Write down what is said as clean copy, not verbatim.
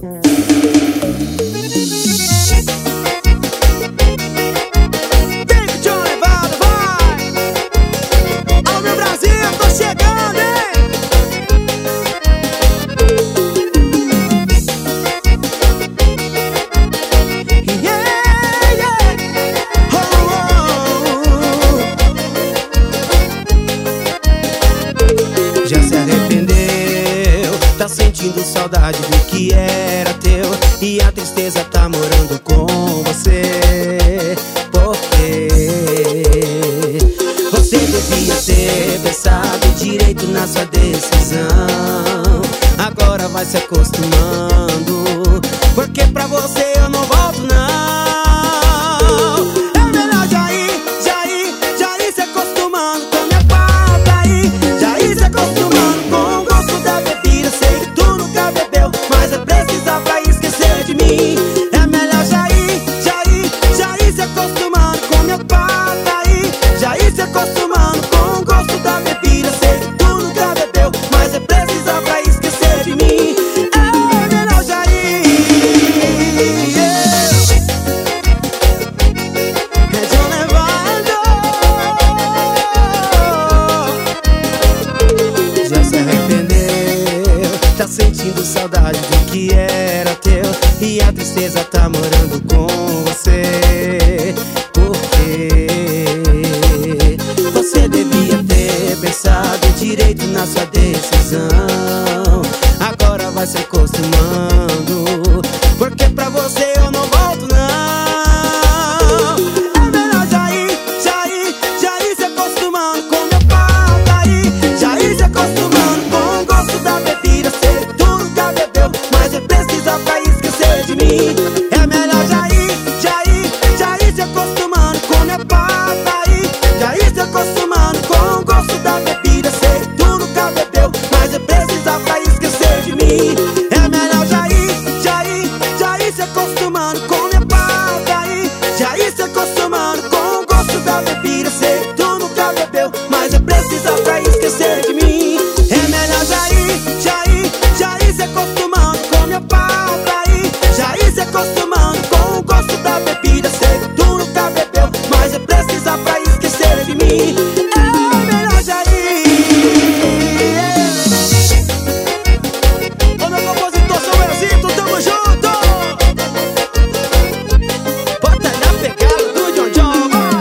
Já se arrependeu, tá sentindo saudade do que era teu, e a tristeza tá morando com você. Porque você devia ter pensado direito na sua decisão. Agora vai se acostumando, porque pra você eu não volto não. É melhor já ir se acostumando com minha falta aí. Já ir se acostumando com o gosto da bebida. Sei que tu nunca bebeu, mas é preciso pra esquecer de mim. É melhor já ir se acostumando com minha falta aí. Já ir se acostumando com o gosto da bebida. Sei que tu nunca bebeu, mas é preciso pra esquecer de mim. É melhor já ir. Já se arrependeu, tá sentindo saudade do que era teu, e a tristeza tá morando com você. Porque você devia ter pensado direito na sua decisão. Agora vai se acostumando, porque pra você eu não volto não. É melhor já ir se acostumando com minha falta aí. Já ir se acostumando com o gosto da bebida. Sei que tu nunca bebeu, mas é preciso pra esquecer de mim. É melhor já ir se acostumando com minha falta aí. Já ir se acostumando com o gosto da bebida. Sei que tu nunca bebeu, mas é preciso pra esquecer de mim. É melhor já ir se acostumando com minha falta aí. Já ir se acostumando com o gosto da bebida. Sei que tu nunca bebeu, mas é preciso pra esquecer de mim.